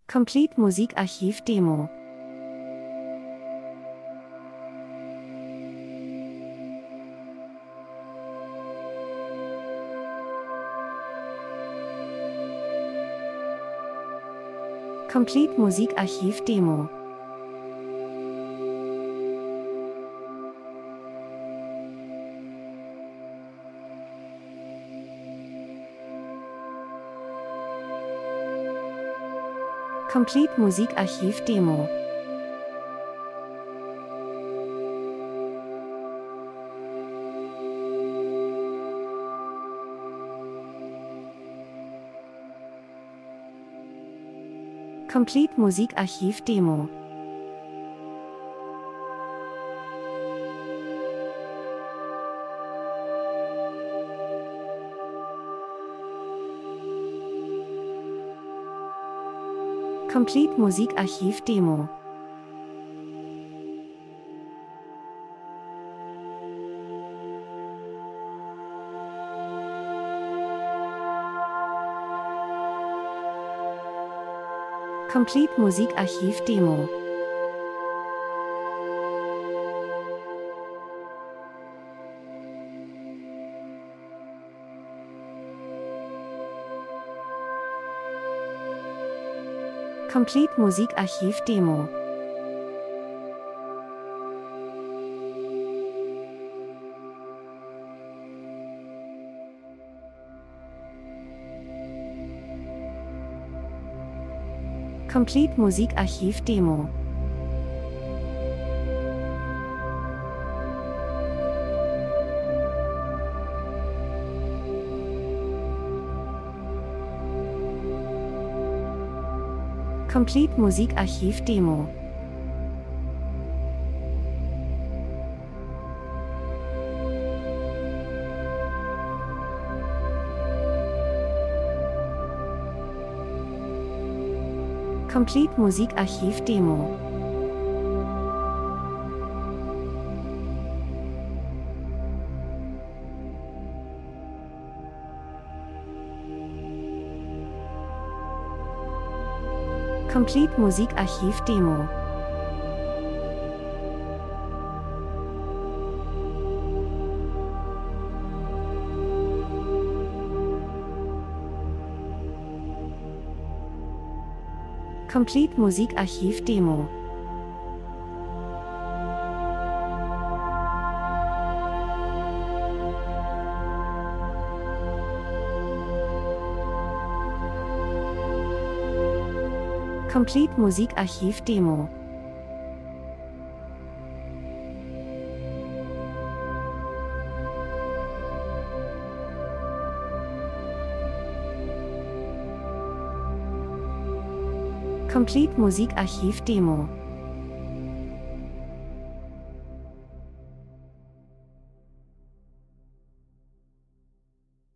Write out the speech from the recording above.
Complete Musikarchiv Demo. Complete Musikarchiv Demo. Complete Musikarchiv Demo. Complete Musikarchiv Demo. Complete Musikarchiv Demo. Complete Musikarchiv Demo. Complete Musikarchiv Demo. Complete Musikarchiv Demo. Complete Musikarchiv Demo. Complete Musikarchiv Demo. Complete Musikarchiv Demo. Complete Musikarchiv Demo. Complete Musikarchiv Demo. Complete Musikarchiv Demo.